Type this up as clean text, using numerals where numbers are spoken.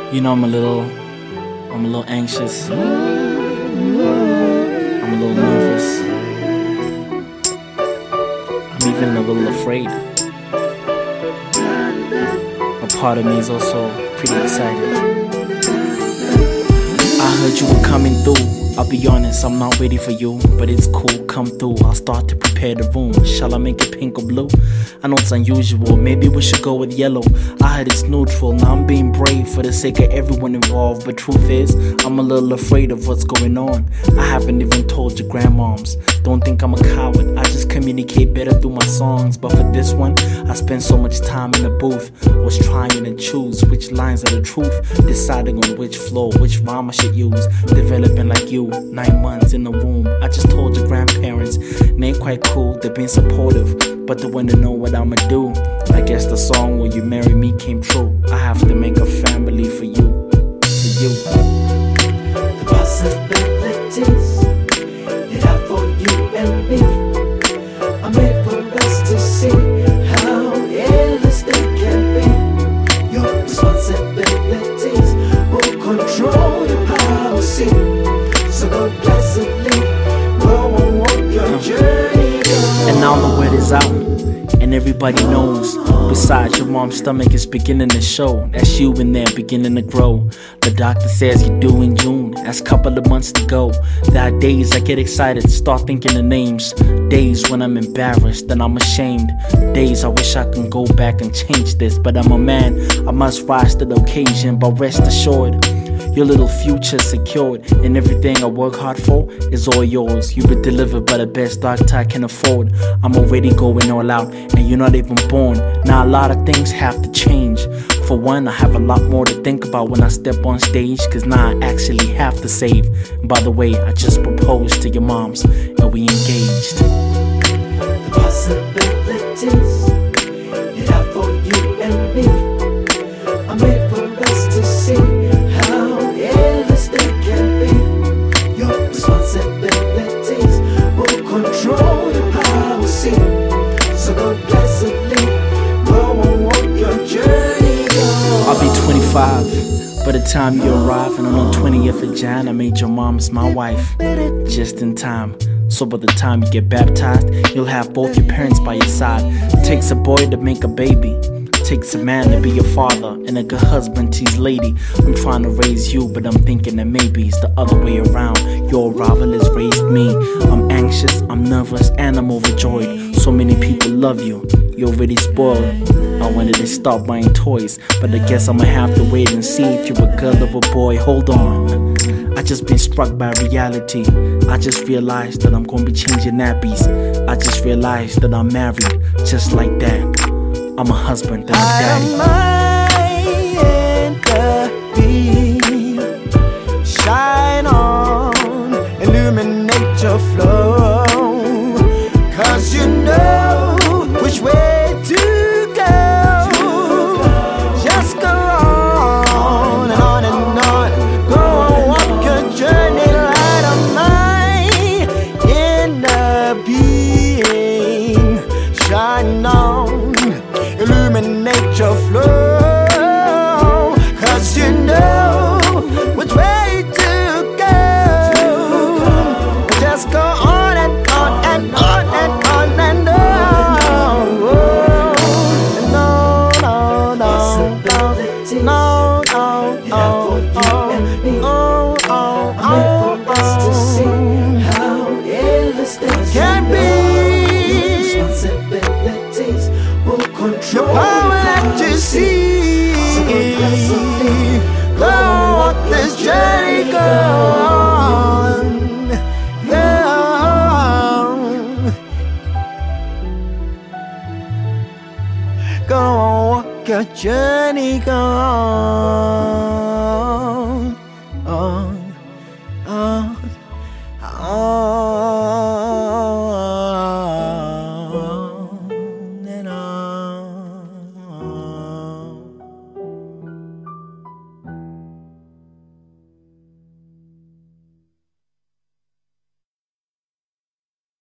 You know, I'm a little anxious. I'm a little nervous. I'm even a little afraid. A part of me is also pretty excited. I heard you were coming through. I'll be honest, I'm not ready for you, but it's cool, come through. I'll start to prepare the room. Shall I make it pink or blue? I know it's unusual, maybe we should go with yellow. I heard it's neutral, now I'm being brave for the sake of everyone involved. But truth is, I'm a little afraid of what's going on. I haven't even told your grandmoms. Don't think I'm a coward, I just communicate better through my songs. But for this one, I spent so much time in the booth. I was trying to choose which lines are the truth, deciding on which flow, which rhyme I should use. Developing like you, 9 months in the womb. I just told your grandparents, they ain't quite cool, they've been supportive, but they wanna know what I'ma do. I guess the song Will You Marry Me came true. I have to make a family for you, for you. The possibilities that are for you and me are made for us to see how endless they can be. Your responsibilities will control your policy. So go blessedly, go and walk your journey. And now the word is out, and everybody knows. Besides, your mom's stomach is beginning to show. That's you in there beginning to grow. The doctor says you're due in June. That's a couple of months to go. There are days I get excited, start thinking of names. Days when I'm embarrassed and I'm ashamed. Days I wish I can go back and change this. But I'm a man, I must rise to the occasion. But rest assured, your little future secured, and everything I work hard for is all yours. You've been delivered by the best doctor I can afford. I'm already going all out, and you're not even born. Now a lot of things have to change. For one, I have a lot more to think about when I step on stage, cause now I actually have to save. And by the way, I just proposed to your moms, and we engaged. The possibilities that are for you and me are made for us to see. Control your policy. So go blessedly, go and walk your journey. I'll be 25 by the time you arrive, and on the 20th of Jan I made your mom's my wife, just in time. So by the time you get baptized, you'll have both your parents by your side. It takes a boy to make a baby, takes a man to be your father, and a good husband to his lady. I'm trying to raise you, but I'm thinking that maybe it's the other way around. Your arrival has raised me. I'm anxious, I'm nervous, and I'm overjoyed. So many people love you, you're already spoiled. I wanted to stop buying toys, but I guess I'ma have to wait and see if you're a girl or a boy. Hold on, I just been struck by reality. I just realized that I'm gonna be changing nappies. I just realized that I'm married, just like that. I'm a husband and a daddy. Shine on, illuminate your flow. Cause you know which way to go. Just go on and on and on. Go and walk your journey, light of my inner being. Shine on, illuminate your flow. Cause you know which way to go. Just go on and on and on and on and on. No, no, no, no, no, no, no, no, can be. Responsibilities will control the power that you see. Go walk this journey, go on, go on. Go on, walk your journey, go on.